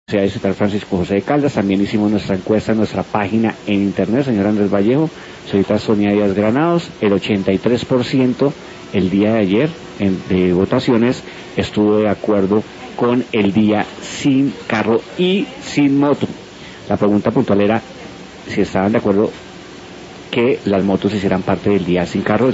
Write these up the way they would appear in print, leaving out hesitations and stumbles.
Universidad Estatal Francisco José de Caldas. También hicimos nuestra encuesta en nuestra página en internet, señor Andrés Vallejo, señorita Sonia Díaz Granados. El 83% el día de ayer de votaciones estuvo de acuerdo con el día sin carro y sin moto. La pregunta puntual era si estaban de acuerdo que las motos hicieran parte del día sin carro.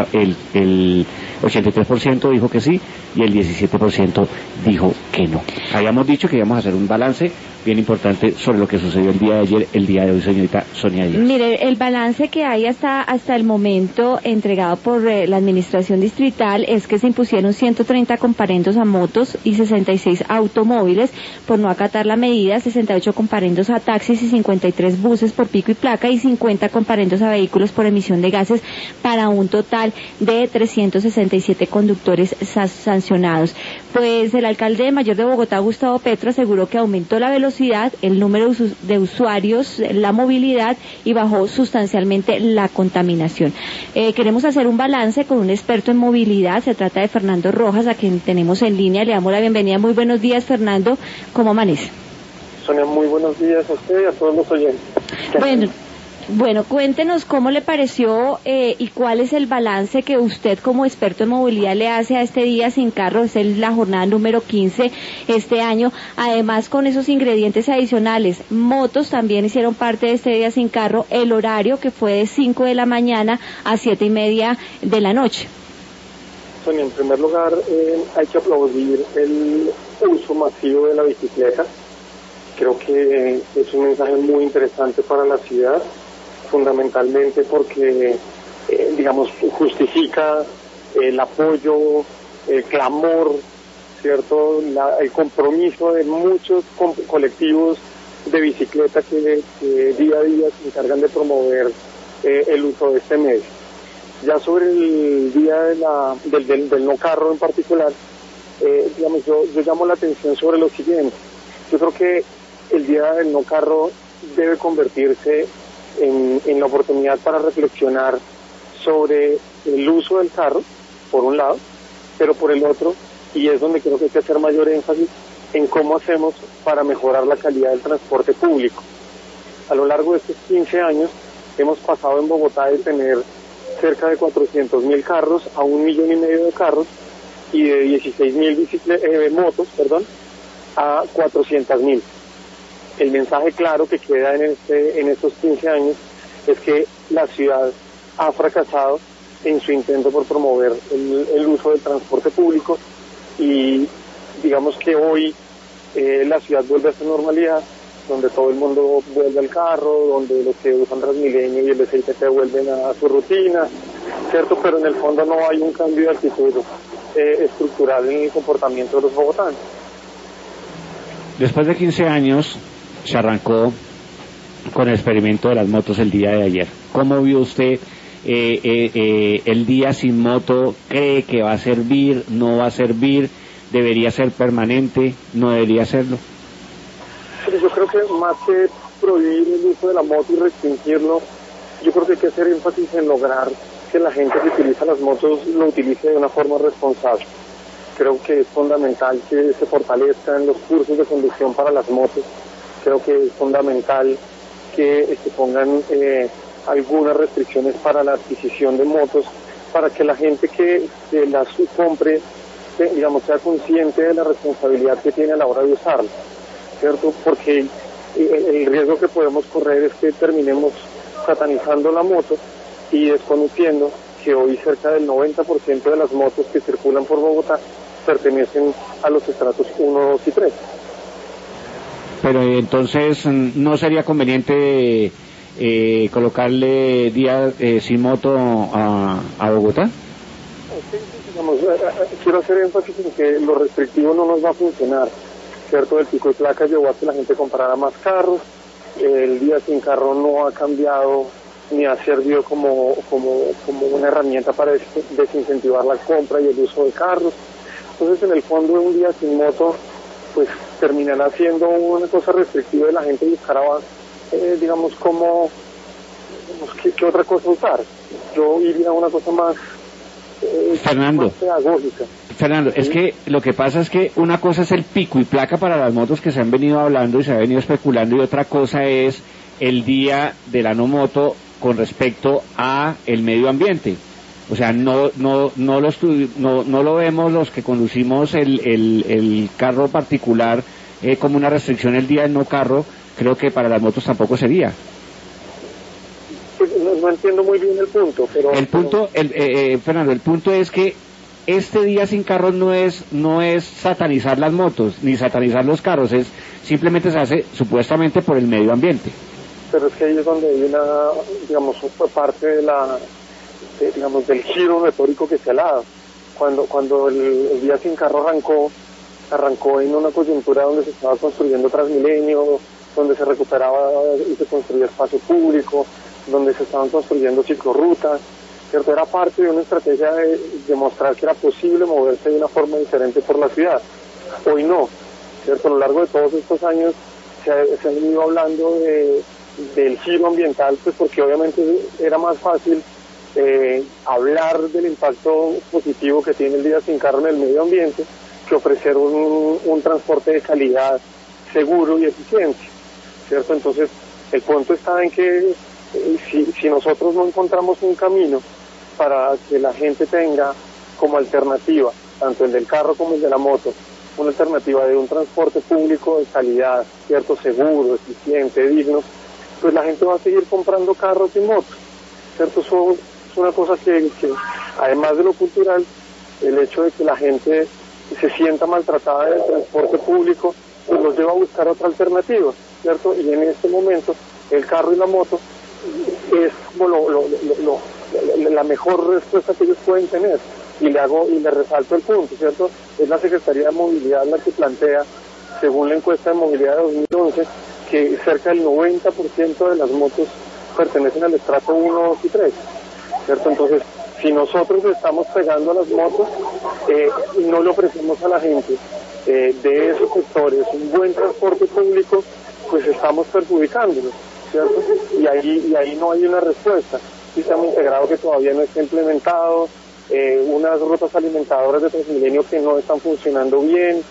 El 83% dijo que sí y el 17% dijo que no. Habíamos dicho que íbamos a hacer un balance bien importante sobre lo que sucedió el día de ayer, el día de hoy, señorita Sonia Díaz. Mire, el balance que hay hasta el momento entregado por la administración distrital es que se impusieron 130 comparendos a motos y 66 automóviles por no acatar la medida, 68 comparendos a taxis y 53 buses por pico y placa y 50 comparendos a vehículos por emisión de gases, para un total de 367 conductores sancionados. Pues el alcalde mayor de Bogotá, Gustavo Petro, aseguró que aumentó la velocidad, el número de usuarios, la movilidad y bajó sustancialmente la contaminación. Queremos hacer un balance con un experto en movilidad. Se trata de Fernando Rojas, a quien tenemos en línea. Le damos la bienvenida. Muy buenos días, Fernando. ¿Cómo amanece? Sonia, muy buenos días a usted y a todos los oyentes. Bueno, cuéntenos cómo le pareció y cuál es el balance que usted como experto en movilidad le hace a este día sin carro. Es la jornada número 15 este año. Además, con esos ingredientes adicionales, motos también hicieron parte de este día sin carro. El horario que fue de 5 de la mañana a 7:30 de la noche. Sonia, en primer lugar, hay que aplaudir el uso masivo de la bicicleta. Creo que es un mensaje muy interesante para la ciudad, fundamentalmente porque, justifica el apoyo, el clamor, ¿cierto? El compromiso de muchos colectivos de bicicleta que día a día se encargan de promover el uso de este medio. Ya sobre el día del no carro en particular, yo llamo la atención sobre lo siguiente. Yo creo que el día del no carro debe convertirse en la oportunidad para reflexionar sobre el uso del carro, por un lado, pero por el otro, y es donde creo que hay que hacer mayor énfasis, en cómo hacemos para mejorar la calidad del transporte público. A lo largo de estos 15 años hemos pasado en Bogotá de tener cerca de 400.000 carros a 1,5 millones de carros y de 16.000 motos, a 400.000. El mensaje claro que queda en estos 15 años es que la ciudad ha fracasado en su intento por promover el uso del transporte público, y digamos que hoy la ciudad vuelve a esa normalidad donde todo el mundo vuelve al carro, donde los que usan Transmilenio y el SITP vuelven a su rutina, ¿cierto? Pero en el fondo no hay un cambio de actitud estructural en el comportamiento de los bogotanos. Después de 15 años se arrancó con el experimento de las motos el día de ayer. ¿Cómo vio usted el día sin moto? ¿Cree que va a servir? ¿No va a servir? ¿Debería ser permanente? ¿No debería serlo? Yo creo que más que prohibir el uso de la moto y restringirlo, yo creo que hay que hacer énfasis en lograr que la gente que utiliza las motos lo utilice de una forma responsable. Creo que es fundamental que se fortalezcan los cursos de conducción para las motos. Creo que es fundamental que se pongan algunas restricciones para la adquisición de motos, para que la gente que las compre, sea consciente de la responsabilidad que tiene a la hora de usarlas, ¿cierto? Porque el riesgo que podemos correr es que terminemos satanizando la moto y desconociendo que hoy cerca del 90% de las motos que circulan por Bogotá pertenecen a los estratos 1, 2 y 3. Pero entonces, ¿no sería conveniente colocarle día sin moto a Bogotá? Sí, quiero hacer énfasis en que lo restrictivo no nos va a funcionar, ¿cierto? El pico y placa llevó a que la gente comprara más carros, el día sin carro no ha cambiado ni ha servido como una herramienta para desincentivar la compra y el uso de carros. Entonces, en el fondo, un día sin moto pues terminará siendo una cosa restrictiva de la gente y buscará, ¿qué otra cosa usar? Yo iría a una cosa más Fernando, pedagógica. Fernando, es que lo que pasa es que una cosa es el pico y placa para las motos que se han venido hablando y se ha venido especulando, y otra cosa es el día de la no moto con respecto a el medio ambiente. O sea, no lo vemos los que conducimos el carro particular como una restricción el día del no carro. Creo que para las motos tampoco sería. Pues no entiendo muy bien el punto, pero... Fernando, el punto es que este día sin carros no es satanizar las motos, ni satanizar los carros, es simplemente se hace supuestamente por el medio ambiente. Pero es que ahí es donde hay una, digamos, parte de digamos, del giro retórico que se ha dado. Cuando el día sin carro arrancó en una coyuntura donde se estaba construyendo Transmilenio, donde se recuperaba y se construía espacio público, donde se estaban construyendo ciclorrutas, ¿cierto? Era parte de una estrategia de demostrar que era posible moverse de una forma diferente por la ciudad. Hoy no, ¿cierto? A lo largo de todos estos años se ha venido hablando del giro ambiental, pues porque obviamente era más fácil hablar del impacto positivo que tiene el día sin carro en el medio ambiente que ofrecer un transporte de calidad, seguro y eficiente, ¿cierto? Entonces, el punto está en que si nosotros no encontramos un camino para que la gente tenga como alternativa, tanto el del carro como el de la moto, una alternativa de un transporte público de calidad, ¿cierto? Seguro, eficiente, digno, pues la gente va a seguir comprando carros y motos, ¿cierto? Eso es una cosa que además de lo cultural, el hecho de que la gente se sienta maltratada del transporte público, pues los lleva a buscar otra alternativa, ¿cierto? Y en este momento el carro y la moto es como la mejor respuesta que ellos pueden tener. Y le resalto el punto, ¿cierto? Es la Secretaría de Movilidad la que plantea, según la encuesta de movilidad de 2011, que cerca del 90% de las motos pertenecen al estrato 1, 2 y 3, ¿cierto? Entonces, si nosotros estamos pegando a las motos y no le ofrecemos a la gente de esos sectores un buen transporte público, pues estamos perjudicándolos, ¿cierto? Y ahí no hay una respuesta. Sistema integrado que todavía no está implementado, unas rutas alimentadoras de Transmilenio que no están funcionando bien,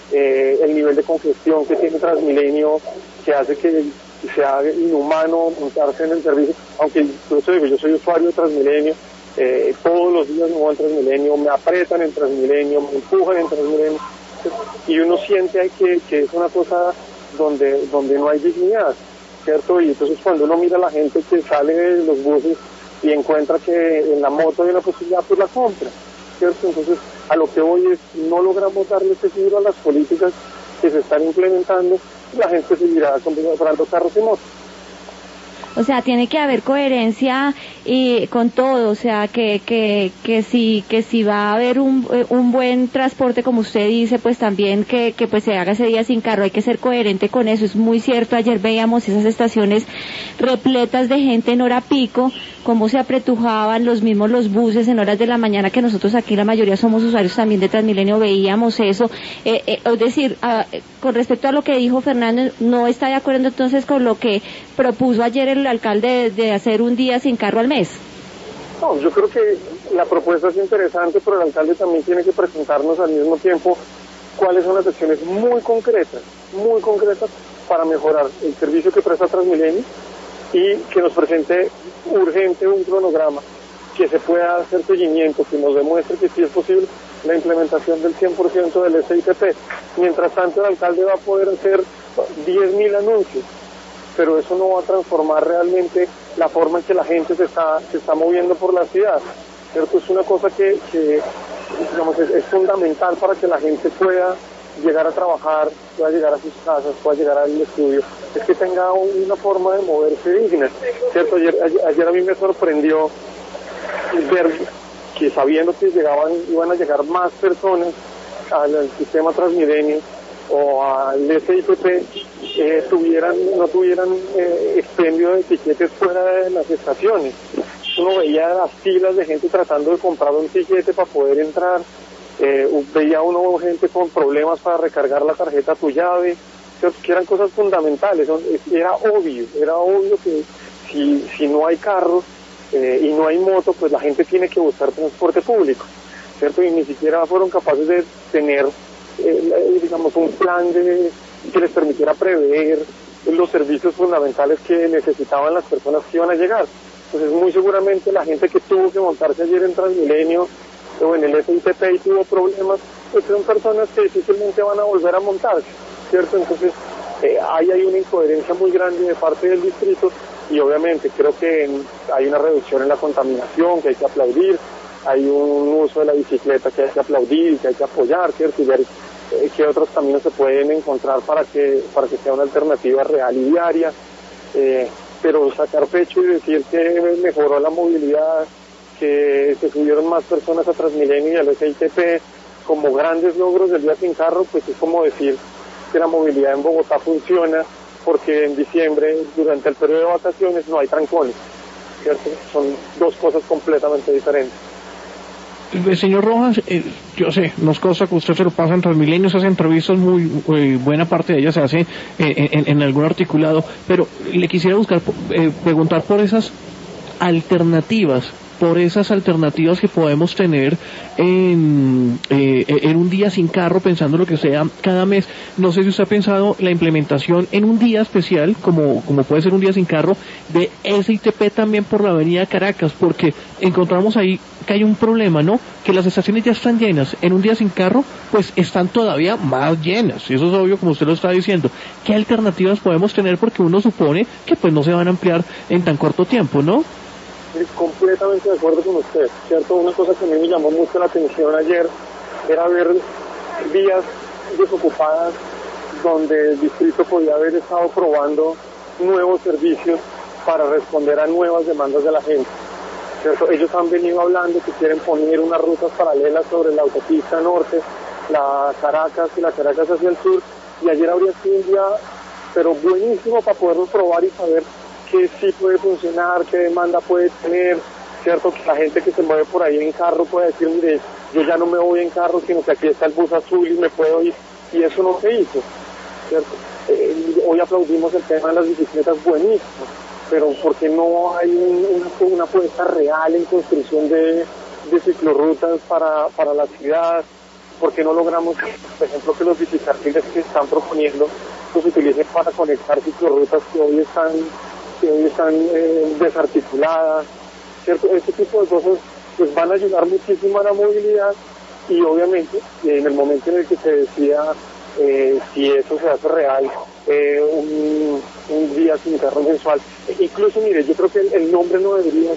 el nivel de congestión que tiene Transmilenio que hace que sea inhumano montarse en el servicio, aunque incluso digo, yo soy usuario de Transmilenio, todos los días me voy en Transmilenio, me apretan en Transmilenio, me empujan en Transmilenio, y uno siente que es una cosa donde no hay dignidad, ¿cierto? Y entonces cuando uno mira a la gente que sale de los buses y encuentra que en la moto hay una posibilidad, pues la compra, ¿cierto? Entonces a lo que voy es, no logramos darle ese giro a las políticas que se están implementando, la gente seguirá comprando carros y motos. O sea, tiene que haber coherencia y con todo, o sea, que si va a haber un buen transporte, como usted dice, pues también que pues se haga ese día sin carro, hay que ser coherente con eso. Es muy cierto, ayer veíamos esas estaciones repletas de gente en hora pico, cómo se apretujaban los buses en horas de la mañana, que nosotros aquí la mayoría somos usuarios también de Transmilenio, veíamos eso. Es decir, con respecto a lo que dijo Fernando, ¿no está de acuerdo entonces con lo que propuso ayer el alcalde de hacer un día sin carro al mes? No, yo creo que la propuesta es interesante, pero el alcalde también tiene que presentarnos al mismo tiempo cuáles son las acciones muy concretas para mejorar el servicio que presta Transmilenio y que nos presente urgente un cronograma que se pueda hacer seguimiento, que nos demuestre que sí es posible la implementación del 100% del SITP. Mientras tanto, el alcalde va a poder hacer 10.000 anuncios, pero eso no va a transformar realmente la forma en que la gente se está moviendo por la ciudad, ¿cierto? Es una cosa que digamos, es fundamental para que la gente pueda llegar a trabajar, pueda llegar a sus casas, pueda llegar al estudio, es que tenga una forma de moverse digna, ¿cierto? Ayer a mí me sorprendió ver que sabiendo que iban a llegar más personas al sistema Transmilenio o al SITP, no tuvieran expendio de tiquetes fuera de las estaciones. Uno veía las filas de gente tratando de comprar un tiquete para poder entrar, veía uno gente con problemas para recargar la tarjeta Tu Llave, que eran cosas fundamentales. Era obvio que si no hay carros, y no hay moto, pues la gente tiene que buscar transporte público, ¿cierto? Y ni siquiera fueron capaces de tener, digamos, un plan que les permitiera prever los servicios fundamentales que necesitaban las personas que iban a llegar. Entonces, muy seguramente la gente que tuvo que montarse ayer en Transmilenio o en el SITP y tuvo problemas, pues son personas que difícilmente van a volver a montarse, ¿cierto? Entonces, ahí hay una incoherencia muy grande de parte del distrito y obviamente creo que hay una reducción en la contaminación que hay que aplaudir, hay un uso de la bicicleta que hay que aplaudir, que hay que apoyar, ¿cierto? Y ver qué otros caminos se pueden encontrar para que sea una alternativa real y diaria, pero sacar pecho y decir que mejoró la movilidad, que se subieron más personas a Transmilenio y al SITP como grandes logros del Día Sin Carro, pues es como decir que la movilidad en Bogotá funciona porque en diciembre, durante el periodo de vacaciones, no hay trancones, ¿cierto? Son dos cosas completamente diferentes. Señor Rojas, yo sé, nos consta que usted se lo pasa en Transmilenio, se hacen entrevistas muy buena parte de ellas se hace en algún articulado, pero le quisiera preguntar por esas alternativas que podemos tener en un día sin carro, pensando lo que sea cada mes. No sé si usted ha pensado la implementación en un día especial, como puede ser un día sin carro, de SITP también por la avenida Caracas, porque encontramos ahí que hay un problema, ¿no? Que las estaciones ya están llenas. En un día sin carro, pues están todavía más llenas. Y eso es obvio, como usted lo está diciendo. ¿Qué alternativas podemos tener? Porque uno supone que pues no se van a ampliar en tan corto tiempo, ¿no? Completamente de acuerdo con usted, ¿cierto? Una cosa que a mí me llamó mucho la atención ayer era ver vías desocupadas donde el distrito podía haber estado probando nuevos servicios para responder a nuevas demandas de la gente, ¿cierto? Ellos han venido hablando que quieren poner unas rutas paralelas sobre la autopista norte, la Caracas y la Caracas hacia el sur, y ayer habría sido un día, pero buenísimo para poderlo probar y saber que sí puede funcionar, qué demanda puede tener, ¿cierto? Que la gente que se mueve por ahí en carro puede decir, mire, yo ya no me voy en carro, sino que aquí está el bus azul y me puedo ir, y eso no se hizo, ¿cierto? Hoy aplaudimos el tema de las bicicletas, buenísimo, pero porque no hay una apuesta real en construcción de ciclorrutas para la ciudad, porque no logramos, por ejemplo, que los bicicarriles que están proponiendo pues se utilicen para conectar ciclorrutas que hoy están desarticuladas, ¿cierto? Este tipo de cosas pues van a ayudar muchísimo a la movilidad y obviamente en el momento en el que se decida si eso se hace real, un día sin carro mensual, incluso mire, yo creo que el nombre no debería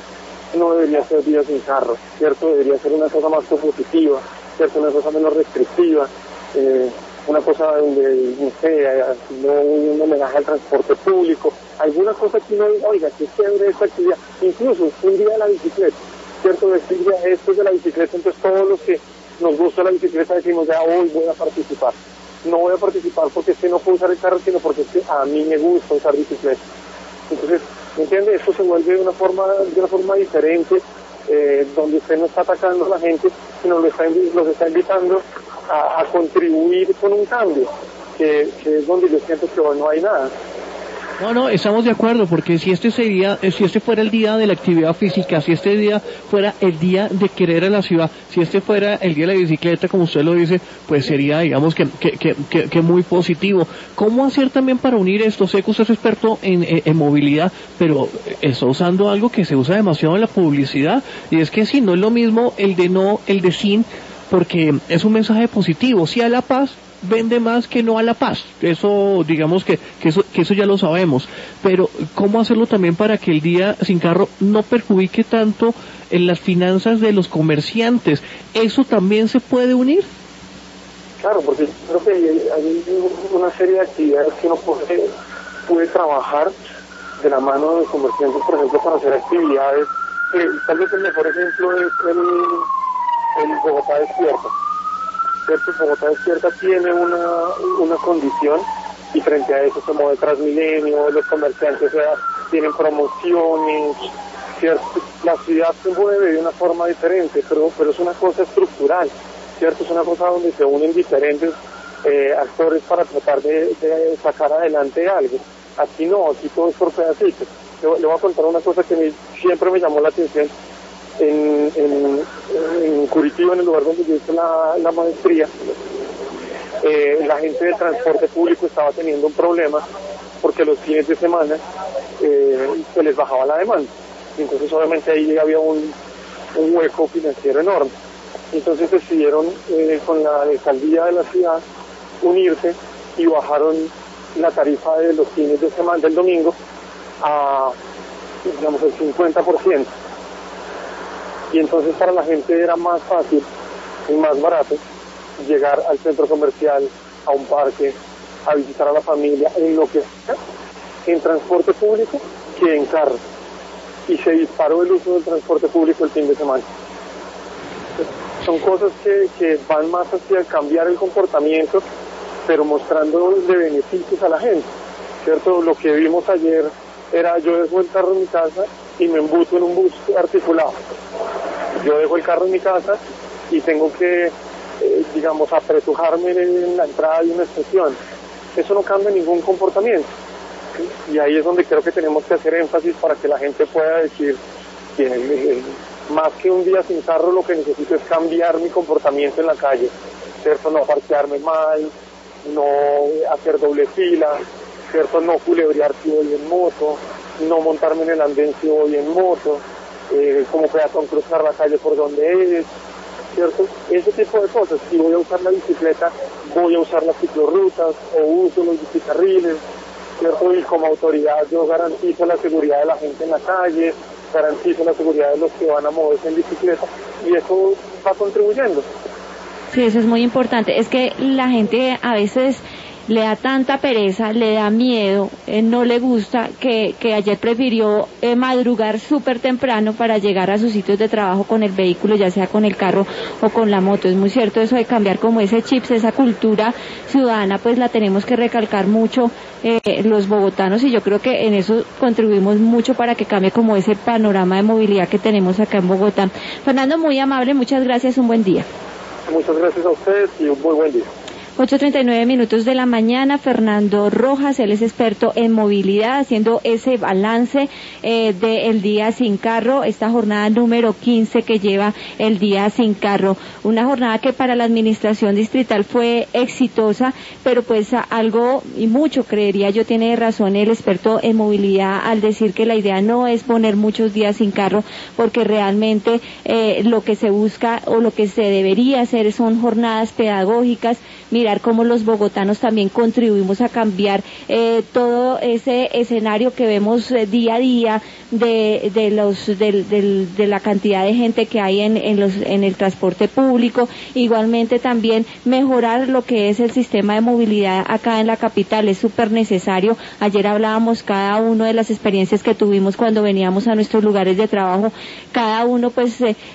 ser día sin carro, ¿cierto? Debería ser una cosa más propositiva, ¿cierto? Una cosa menos restrictiva, una cosa donde, no sé, no un homenaje al transporte público, alguna cosa que uno diga, oiga, qué chévere esta actividad, incluso un día de la bicicleta, ¿cierto? Decir, esto es de la bicicleta, entonces todos los que nos gusta la bicicleta decimos, ya hoy voy a participar. No voy a participar porque es que no puedo usar el carro, sino porque es que a mí me gusta usar bicicleta. Entonces, ¿me entiende? Esto se vuelve de una forma diferente, donde usted no está atacando a la gente, sino los está invitando a contribuir con un cambio, que es donde yo siento que hoy no hay nada. No, estamos de acuerdo, porque si este fuera el día de la actividad física, si este día fuera el día de querer a la ciudad, si este fuera el día de la bicicleta, como usted lo dice, pues sería, digamos, que muy positivo. ¿Cómo hacer también para unir esto? Sé que usted es experto en movilidad, pero está usando algo que se usa demasiado en la publicidad, y es que sí, no es lo mismo el de sin, porque es un mensaje positivo, sí a la paz, vende más que no a la paz, eso digamos que eso ya lo sabemos, pero ¿cómo hacerlo también para que el día sin carro no perjudique tanto en las finanzas de los comerciantes? ¿Eso también se puede unir? Claro, porque creo que hay una serie de actividades que uno puede trabajar de la mano de los comerciantes, por ejemplo, para hacer actividades, tal vez el mejor ejemplo es el Bogotá Despierta. Bogotá Despierta tiene una condición y frente a eso se mueve Transmilenio, los comerciantes tienen promociones, ¿cierto? La ciudad se mueve de una forma diferente, pero es una cosa estructural, ¿cierto? Es una cosa donde se unen diferentes actores para tratar de sacar adelante algo. Aquí no, aquí todo es por pedacitos. Le voy a contar una cosa que siempre me llamó la atención. En Curitiba, en el lugar donde yo hice la maestría, la gente del transporte público estaba teniendo un problema porque los fines de semana se les bajaba la demanda. Entonces obviamente ahí había un hueco financiero enorme. Entonces decidieron con la alcaldía de la ciudad unirse y bajaron la tarifa de los fines de semana del domingo a, digamos, el 50%. Y entonces para la gente era más fácil y más barato llegar al centro comercial, a un parque, a visitar a la familia, en lo que sea, en transporte público que en carro. Y se disparó el uso del transporte público el fin de semana. Son cosas que van más hacia cambiar el comportamiento, pero mostrando de beneficios a la gente, ¿cierto? Lo que vimos ayer era: yo dejo el carro en mi casa y me embuto en un bus articulado. Yo dejo el carro en mi casa y tengo que, digamos, apretujarme en la entrada de una estación. Eso no cambia ningún comportamiento. ¿Sí? Y ahí es donde creo que tenemos que hacer énfasis para que la gente pueda decir que más que un día sin carro, lo que necesito es cambiar mi comportamiento en la calle, ¿cierto? No parquearme mal, no hacer doble fila, ¿cierto? No culebrear si voy en moto, no montarme en el andén si voy en moto, como peatón cruzar la calle por donde es, ¿cierto? Ese tipo de cosas. Si voy a usar la bicicleta, voy a usar las ciclorrutas o uso los bicicarriles, ¿cierto? Y como autoridad yo garantizo la seguridad de la gente en la calle, garantizo la seguridad de los que van a moverse en bicicleta, y eso va contribuyendo. Sí, eso es muy importante. Es que la gente a veces le da tanta pereza, le da miedo, no le gusta, que ayer prefirió madrugar súper temprano para llegar a sus sitios de trabajo con el vehículo, ya sea con el carro o con la moto. Es muy cierto eso de cambiar como ese chip, esa cultura ciudadana, pues la tenemos que recalcar mucho los bogotanos, y yo creo que en eso contribuimos mucho para que cambie como ese panorama de movilidad que tenemos acá en Bogotá. Fernando, muy amable, muchas gracias, un buen día. Muchas gracias a ustedes y un muy buen día. 8:39 de la mañana, Fernando Rojas, él es experto en movilidad, haciendo ese balance del día sin carro, esta jornada número 15 que lleva el día sin carro. Una jornada que para la administración distrital fue exitosa, pero pues algo y mucho, creería yo, tiene razón el experto en movilidad al decir que la idea no es poner muchos días sin carro, porque realmente lo que se busca o lo que se debería hacer son jornadas pedagógicas, mirar cómo los bogotanos también contribuimos a cambiar todo ese escenario que vemos día a día de la cantidad de gente que hay en el transporte público. Igualmente también mejorar lo que es el sistema de movilidad acá en la capital, es súper necesario. Ayer hablábamos cada uno de las experiencias que tuvimos cuando veníamos a nuestros lugares de trabajo, cada uno pues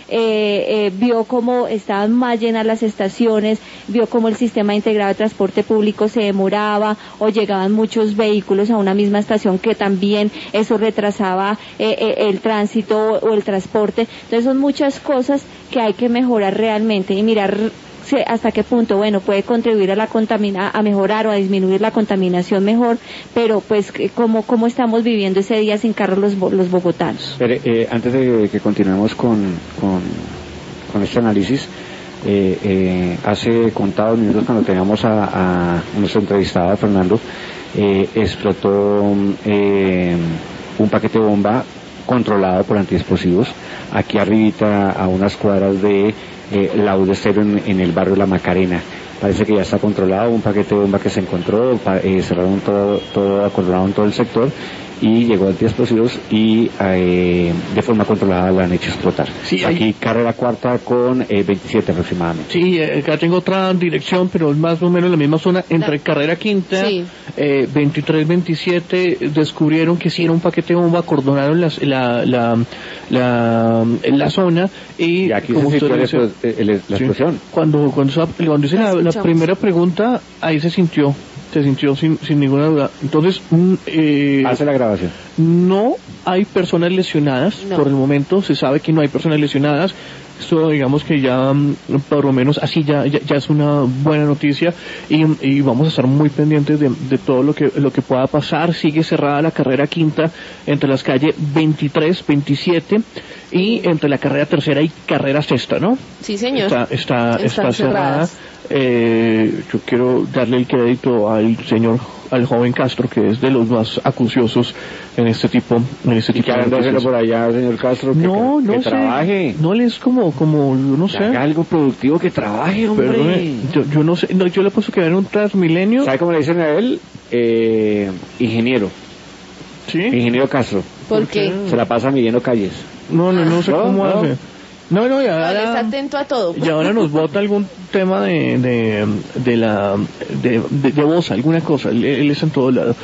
vio cómo estaban más llenas las estaciones, vio cómo el sistema integrado de transporte público se demoraba o llegaban muchos vehículos a una misma estación, que también eso retrasaba el tránsito o el transporte. Entonces son muchas cosas que hay que mejorar realmente y mirar hasta qué punto, bueno, puede contribuir a mejorar o a disminuir la contaminación mejor, pero pues cómo estamos viviendo ese día sin carro los bogotanos. Pero, antes de que continuemos con este análisis, hace contados minutos, cuando teníamos a nuestro entrevistado, Fernando, explotó un paquete de bomba controlado por antiexplosivos aquí arribita, a unas cuadras de Laúd Estero, en el barrio La Macarena. Parece que ya está controlado, un paquete de bomba que se encontró, cerraron todo, controlaron todo el sector, y llegó antiexplosivos y de forma controlada la han hecho explotar. Sí, aquí carrera cuarta con 27 aproximadamente. Sí, acá tengo otra dirección, pero es más o menos la misma zona, entre carrera quinta, sí. 23, 27, descubrieron que sí era un paquete de bomba, acordonaron la zona, y aquí como se sintió la explosión. Cuando hice la primera pregunta, ahí se sintió sin ninguna duda. Entonces, hace la grabación. No hay personas lesionadas, por el momento se sabe que no hay personas lesionadas. Esto digamos que ya por lo menos así ya es una buena noticia y vamos a estar muy pendientes de todo lo que pueda pasar. Sigue cerrada la carrera quinta entre las calles 23, 27 y entre la carrera tercera y carrera sexta, ¿no? Sí, señor. Está cerrada. Yo quiero darle el crédito al joven Castro, que es de los más acuciosos en este tipo de hacerlo por allá, señor Castro, que sé, trabaje. No le es como no sé. Haga algo productivo, que trabaje, hombre. Perdone, yo no sé, yo le puedo quedar en un Transmilenio. ¿Sabe cómo le dicen a él? Ingeniero. ¿Sí? Ingeniero Castro. ¿Por qué? Se la pasa midiendo calles. No sé cómo hace. No, y ahora está atento a todo. Y ahora nos bota algún tema de voz, alguna cosa. Él es en todo lado.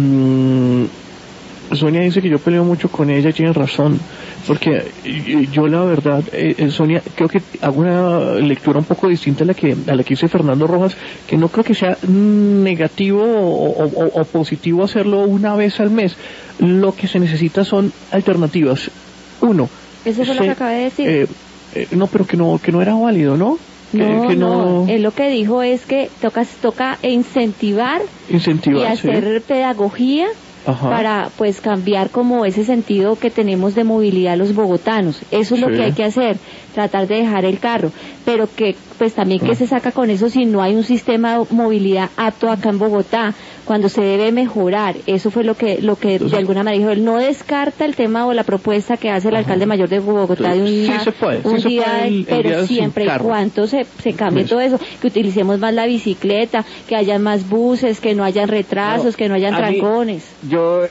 Sonia dice que yo peleo mucho con ella y tiene razón, porque yo la verdad, Sonia, creo que hago una lectura un poco distinta a la que hizo Fernando Rojas, que no creo que sea negativo o positivo hacerlo una vez al mes. Lo que se necesita son alternativas. Uno, eso fue lo que acabé de decir. No, pero que no era válido, ¿no? No. Él lo que dijo es que toca incentivar y hacer pedagogía. Ajá. Para pues cambiar como ese sentido que tenemos de movilidad los bogotanos. Eso es lo que hay que hacer, tratar de dejar el carro, pero que pues también que se saca con eso si no hay un sistema de movilidad apto acá en Bogotá, cuando se debe mejorar. Eso fue lo que Entonces, de alguna manera dijo. Él no descarta el tema o la propuesta que hace el alcalde mayor de Bogotá de un día, pero siempre y cuando se cambie todo eso, que utilicemos más la bicicleta, que haya más buses, que no hayan retrasos, que no hayan trancones. Yo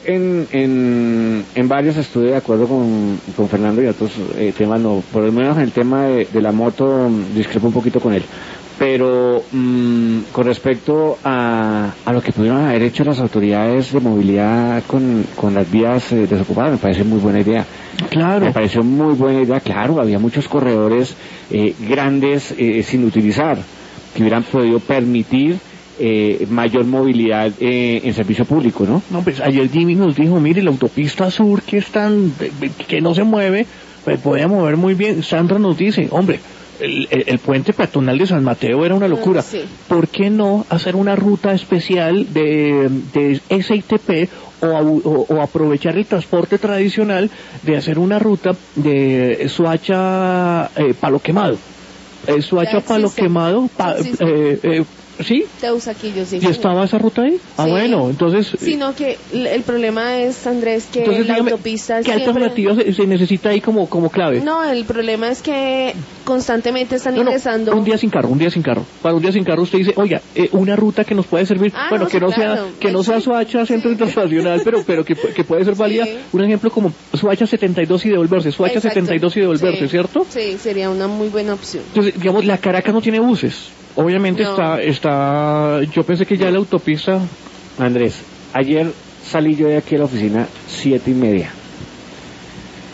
en varios estuve de acuerdo con Fernando y otros temas, no, por lo menos en el tema de la moto discrepo un poquito con él, pero con respecto a lo que pudieron haber hecho las autoridades de movilidad con las vías desocupadas, me parece muy buena idea. Claro. Me pareció muy buena idea, claro, había muchos corredores grandes sin utilizar, que hubieran podido permitir mayor movilidad en servicio público, ¿no? No, pues ayer Jimmy nos dijo, mire, la autopista sur que no se mueve, pues podía mover muy bien. Sandra nos dice, hombre, el puente peatonal de San Mateo era una locura. Sí. ¿Por qué no hacer una ruta especial de SITP o aprovechar el transporte tradicional de hacer una ruta de Soacha Palo Quemado? Soacha Palo Quemado, ¿sí? Teusaquillo, sí. ¿Y estaba esa ruta ahí? Ah, sí. Bueno, entonces... Sino que el problema es, Andrés, que entonces, la autopista ¿qué alternativa se necesita ahí como clave? No, el problema es que constantemente están ingresando... Un día sin carro. Para un día sin carro usted dice, oiga, una ruta que nos puede servir, no sea Soacha Centro Internacional, pero que puede ser válida. Sí. Un ejemplo como Soacha 72 y devolverse, Soacha 72 y devolverse, ¿cierto? Sí, sería una muy buena opción. Entonces, digamos, la Caracas no tiene buses. Obviamente está, yo pensé que ya la autopista... Andrés, ayer salí yo de aquí a la oficina 7:30.